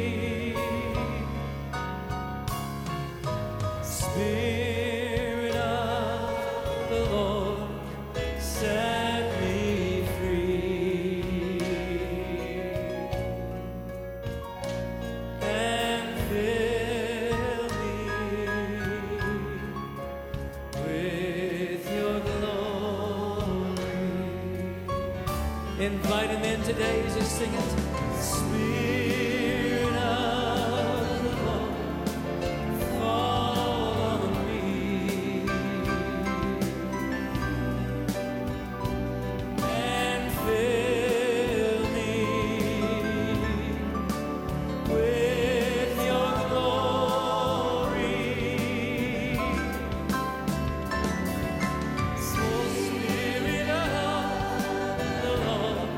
Spirit of the Lord, set me free and fill me with your glory. Invite him in today as you sing it. Spirit of the Lord, fall on me and fill me with your glory. So Spirit of the Lord,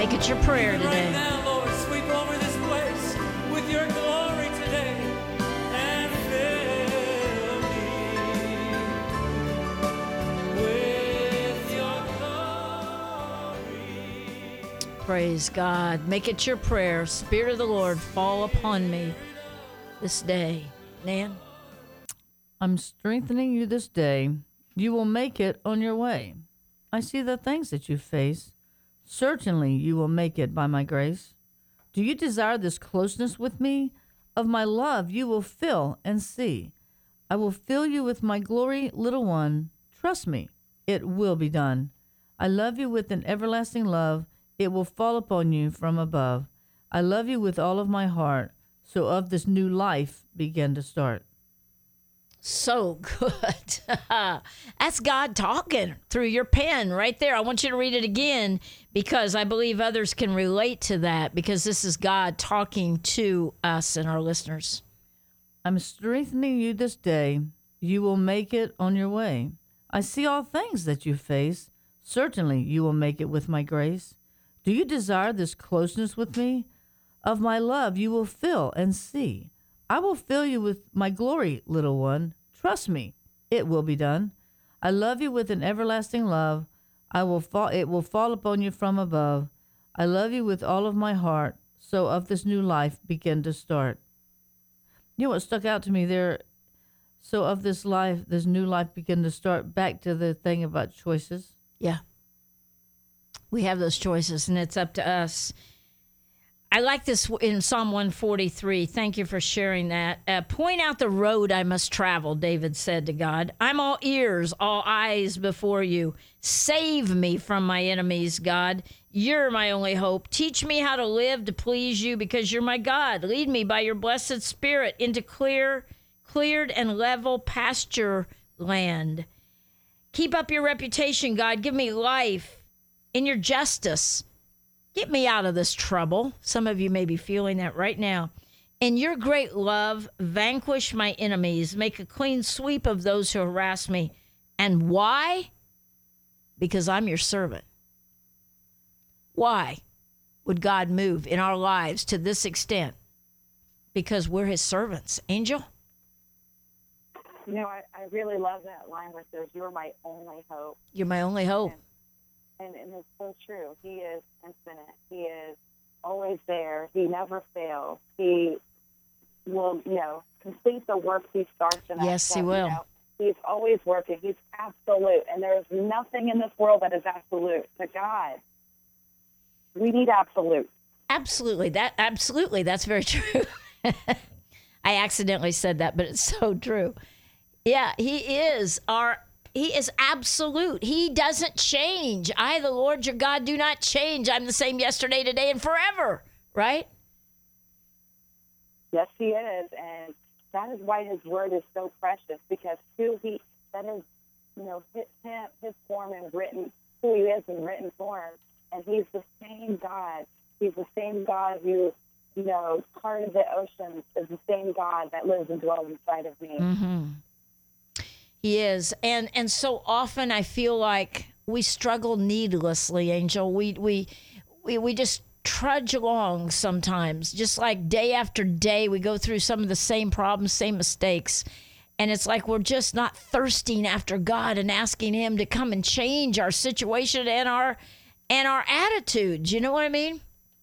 Make it your prayer Even today. right now, Lord, sweep over this place with your glory today and fill me with your glory. Praise God. Make it your prayer. Spirit of the Lord, fall upon me this day. Nan? I'm strengthening you this day. You will make it on your way. I see the things that you face. Certainly you will make it by my grace. Do you desire this closeness with me? Of my love you will fill and see. I will fill you with my glory, little one. Trust me, it will be done. I love you with an everlasting love. It will fall upon you from above. I love you with all of my heart. So of this new life begin to start. So good. That's God talking through your pen right there. I want you to read it again because I believe others can relate to that because this is God talking to us and our listeners. I'm strengthening you this day. You will make it on your way. I see all things that you face. Certainly you will make it with my grace. Do you desire this closeness with me? Of my love you will fill and see. I will fill you with my glory, little one. Trust me, it will be done. I love you with an everlasting love. I will fall, it will fall upon you from above. I love you with all of my heart. So of this new life begin to start. You know what stuck out to me there? So of this life, this new life begin to start. Back to the thing about choices. Yeah. We have those choices and it's up to us. I like this in Psalm one forty-three. Thank you for sharing that. Uh, point out the road I must travel, David said to God. I'm all ears, all eyes before you. Save me from my enemies, God. You're my only hope. Teach me how to live to please you because you're my God. Lead me by your blessed spirit into clear, cleared and level pasture land. Keep up your reputation, God. Give me life in your justice. Get me out of this trouble. Some of you may be feeling that right now. In your great love, vanquish my enemies. Make a clean sweep of those who harass me. And why? Because I'm your servant. Why would God move in our lives to this extent? Because we're his servants. Angel? You know, I, I really love that line where it says, you're my only hope. You're my only hope. And, and it's so true. He is infinite. He is always there. He never fails. He will, you know, complete the work he starts in us. Yes, he So, will. You know, he's always working. He's absolute. And there is nothing in this world that is absolute. To God, we need absolute. Absolutely. That absolutely. That's very true. I accidentally said that, but it's so true. Yeah, he is our He is absolute. He doesn't change. I, the Lord your God, do not change. I'm the same yesterday, today, and forever. Right? Yes, he is. And that is why his word is so precious, because who he, that is, you know, his, his form in written, who he is in written form. And he's the same God. He's the same God who, you know, parted the oceans, is the same God that lives and dwells inside of me. Mm-hmm. He is. And and so often I feel like we struggle needlessly, Angel. We we we, we just trudge along sometimes, just like day after day we go through some of the same problems, same mistakes. And it's like we're just not thirsting after God and asking him to come and change our situation and our and our attitudes. You know what I mean?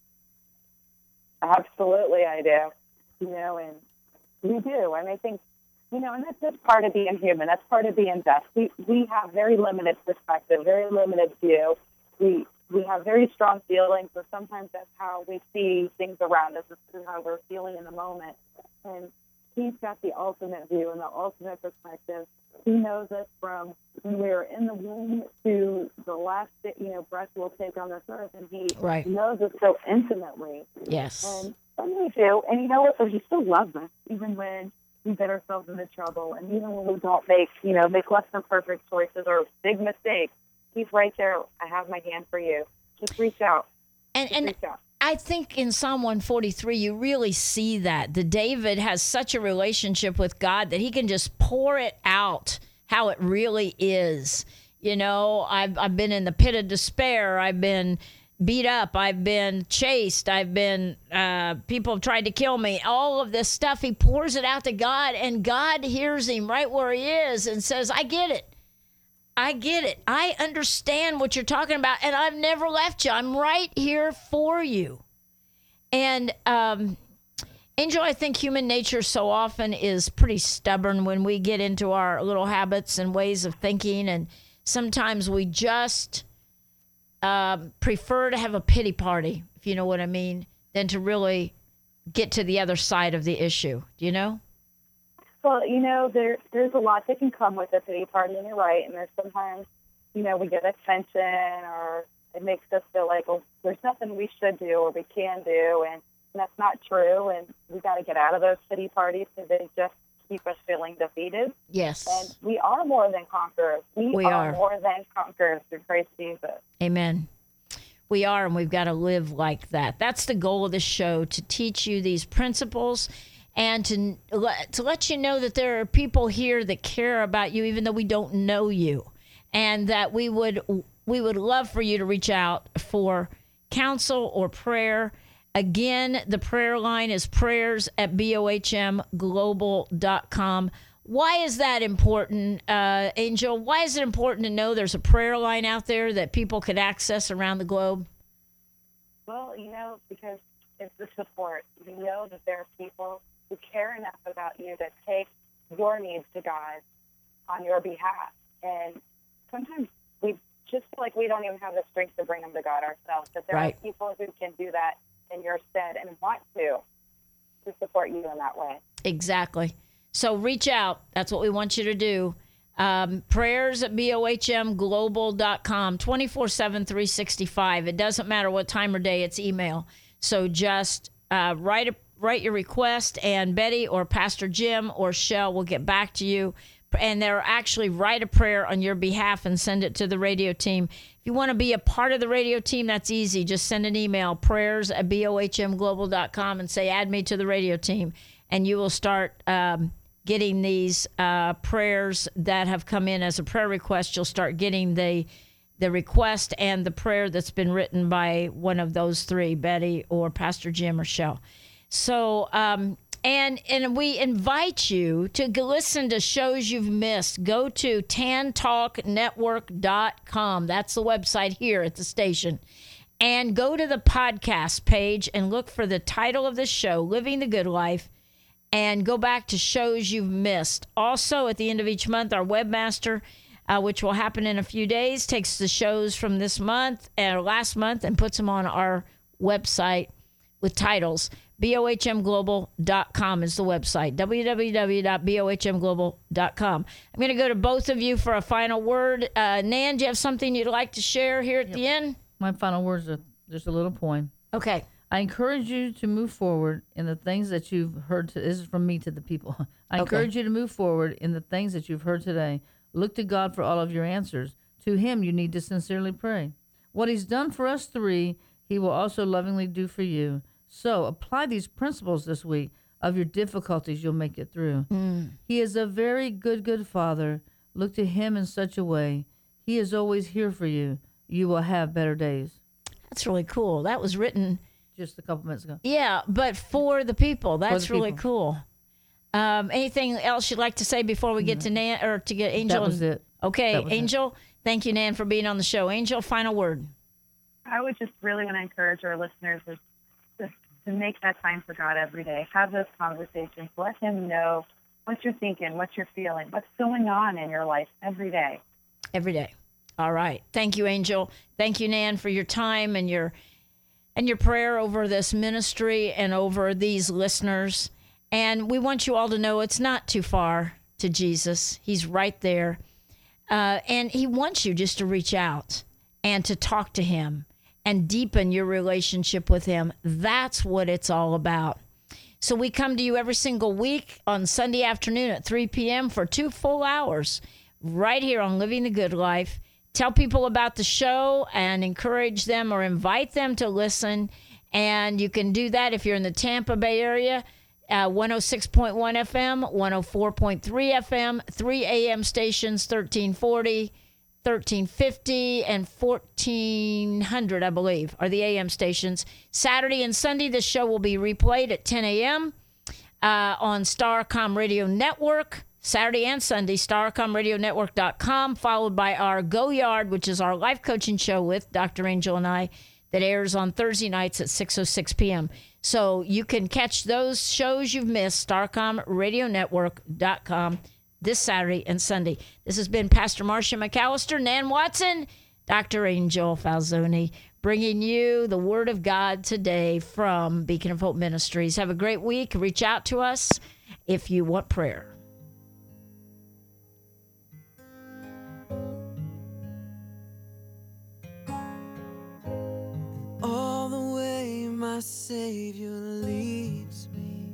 Absolutely, I do. You know, and we do. And I think, you know, and that's just part of being human. That's part of being just. We we have very limited perspective, very limited view. We we have very strong feelings, so sometimes that's how we see things around us. It's how we're feeling in the moment. And he's got the ultimate view and the ultimate perspective. He knows us from when we're in the womb to the last, you know, breath we'll take on this earth, and he Right. knows us so intimately. Yes. And some we do, and you know what? So he still loves us, even when we get ourselves into trouble, and even when we don't make, you know, make less than perfect choices or big mistakes. He's right there. I have my hand for you. Just reach out. And Just and reach out. I think in Psalm one forty-three, you really see that. The David has such a relationship with God that he can just pour it out how it really is. You know, I've, I've been in the pit of despair. I've been beat up. I've been chased. I've been, uh, people have tried to kill me. All of this stuff, he pours it out to God, and God hears him right where he is and says, I get it. I get it. I understand what you're talking about, and I've never left you. I'm right here for you. And, um, Angel, I think human nature so often is pretty stubborn when we get into our little habits and ways of thinking, and sometimes we just Um, prefer to have a pity party, if you know what I mean, than to really get to the other side of the issue. Do you know? Well, you know, there there's a lot that can come with a pity party, and you're right. And there's sometimes, you know, we get attention, or it makes us feel like, well, there's nothing we should do or we can do, and, and that's not true. And we got to get out of those pity parties because they just keep us feeling defeated. Yes. And we are more than conquerors. We, We are, are. more than conquerors through Christ Jesus. Amen. We are, and we've got to live like that. That's the goal of this show, to teach you these principles and to, to let you know that there are people here that care about you, even though we don't know you, and that we would we would love for you to reach out for counsel or prayer. Again, the prayer line is prayers at B O H M global dot com. Why is that important, uh, Angel? Why is it important to know there's a prayer line out there that people can access around the globe? Well, you know, because it's the support. We know that there are people who care enough about you to take your needs to God on your behalf. And sometimes we just feel like we don't even have the strength to bring them to God ourselves. But there Right. are people who can do that in your stead and want to, to support you in that way. Exactly. So reach out. That's what we want you to do. Um, prayers at B O H M global dot com, twenty-four seven, three sixty-five. It doesn't matter what time or day, it's email. So just uh, write a, write your request, and Betty or Pastor Jim or Shell will get back to you. And they'll actually write a prayer on your behalf and send it to the radio team. If you want to be a part of the radio team, that's easy. Just send an email, prayers at B O H M global dot com, and say, add me to the radio team. And you will start um, getting these uh, prayers that have come in as a prayer request. You'll start getting the the request and the prayer that's been written by one of those three, Betty or Pastor Jim or Shell. So, um, and and we invite you to go listen to shows you've missed. Go to tan talk network dot com. That's the website here at the station. And go to the podcast page and look for the title of this show, Living the Good Life, and go back to shows you've missed. Also, at the end of each month, our webmaster, uh, which will happen in a few days, takes the shows from this month and last month and puts them on our website with titles. B O H M global dot com is the website, w w w dot B O H M global dot com. I'm going to go to both of you for a final word. Uh, Nan, do you have something you'd like to share here at yep. the end? My final words are just a little poem. Okay. I encourage you to move forward in the things that you've heard. To, this is from me to the people. I okay. encourage you to move forward in the things that you've heard today. Look to God for all of your answers. To him, you need to sincerely pray. What he's done for us three, he will also lovingly do for you. So apply these principles this week. Of your difficulties, you'll make it through. Mm. He is a very good, good Father. Look to him in such a way. He is always here for you. You will have better days. That's really cool. That was written just a couple minutes ago. Yeah, but for the people. That's the really people. cool. Um, anything else you'd like to say before we get to Nan or to get Angel? That was it. Okay, that was Angel. It. Thank you, Nan, for being on the show. Angel, final word. I would just really want to encourage our listeners is to, to make that time for God every day. Have those conversations. Let him know what you're thinking, what you're feeling, what's going on in your life every day. Every day. All right. Thank you, Angel. Thank you, Nan, for your time and your and your prayer over this ministry and over these listeners. And we want you all to know it's not too far to Jesus. He's right there. Uh, and he wants you just to reach out and to talk to him and deepen your relationship with him. That's what it's all about. So we come to you every single week on Sunday afternoon at three p.m. for two full hours right here on Living the Good Life. Tell people about the show and encourage them or invite them to listen. And you can do that if you're in the Tampa Bay area, uh, one oh six point one F M, one oh four point three F M, three A M stations, thirteen forty, thirteen fifty and fourteen hundred, I believe, are the A M stations. Saturday and Sunday, this show will be replayed at ten a.m. Uh, on Starcom Radio Network. Saturday and Sunday, starcom radio network dot com, followed by our Go Yard, which is our life coaching show with Doctor Angel and I, that airs on Thursday nights at six oh six p.m. So you can catch those shows you've missed, starcom radio network dot com, this Saturday and Sunday. This has been Pastor Marcia McAllister, Nan Watson, Doctor Angel Falzoni, bringing you the Word of God today from Beacon of Hope Ministries. Have a great week. Reach out to us if you want prayer. All the way my Savior leads me.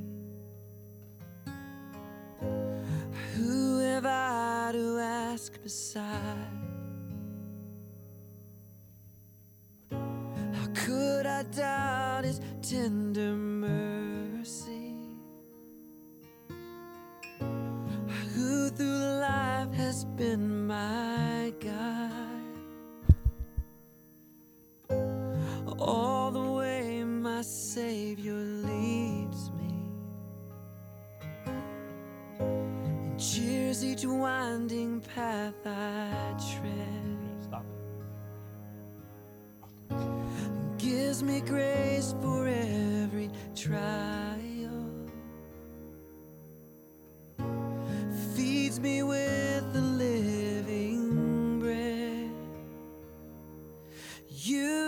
Who have I to ask beside? How could I doubt His tender mercy? Who through life has been my guide? All the way my Savior leads me, and cheers each winding path I tread. Stop it. And gives me grace for every trial, feeds me with the living bread. You